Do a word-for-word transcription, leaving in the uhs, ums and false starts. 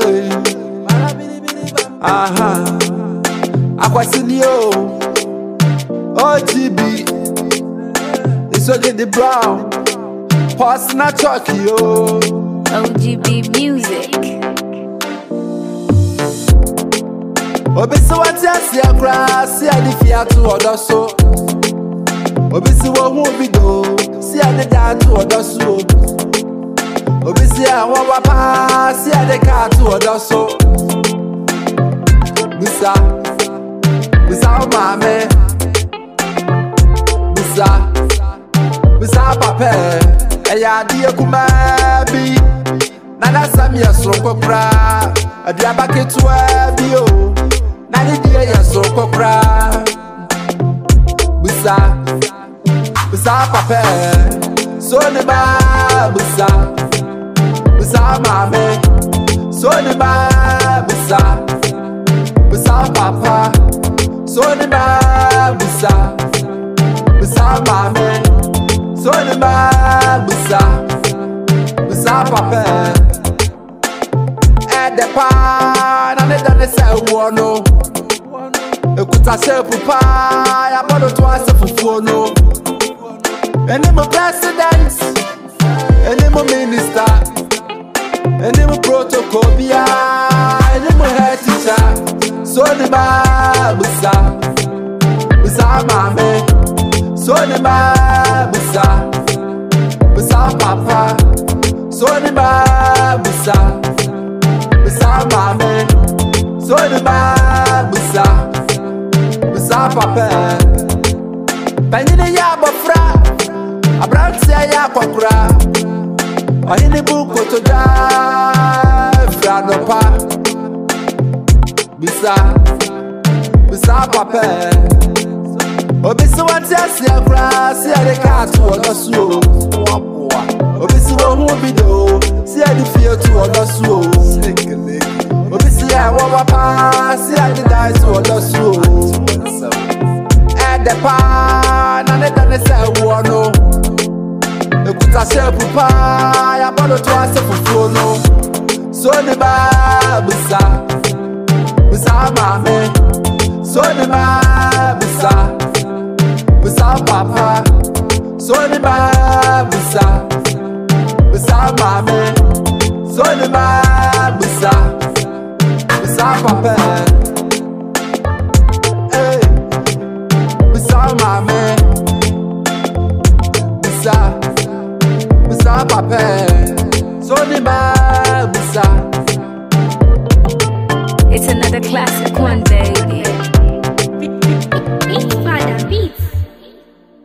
Hey. Aha. Aquasinio. O G B. It's okay the brown. Pass na chucky yo. O G B music. Obisi wati asi akra, si adi fiatu odoso. Obisi wo hu bido, si adi datu odoso. Obisi a wa wapa, si adi katu odoso. Bisa, bisa o mame. Bisa, bisa pape. Eya di ekumabi. Nana sami yasro kokra, adi abaketu ebio. Nani dia yaso kokra. Bisa, bisa pape. So ni ba bisa, bisa mame. So ni ba bisa, bisa papa. So ni ba bisa, bisa mame. So ni ba bisa, bisa pape. Edepa na ne dane se wono. Ekuta se pupa ya bodo to ase fufuo no. Ene mo president, ene mo minister, ene mo protocol bia, ene mo head teacher. So ni ba busa, busa mame. So ni ba busa, busa papa. So ni ba busa, busa mame. So ni ba busa, busa papa. Penine ya bofra, abranti ya kwakura. Ohini buko to da, frano pa. Bisa, bisa papa. Obisi wanti asi akra, si ade katu odosu. Obisi wo hu bido, si ade fie tu odosu. Obisi ya wa wapa, si ade dai tu odosu. Edepa na ne dane se wono. Ekuta se pupa ya bodo to ase fufuo no. So ni ba bisa, bisa mame. So ni ba bisa, bisa papa. So ni ba bisa, bisa mame. So ni ba bisa, bisa papa. Hey, bisa mame. Bisa, bisa papa. So ni ba bisa. It's another classic one, baby.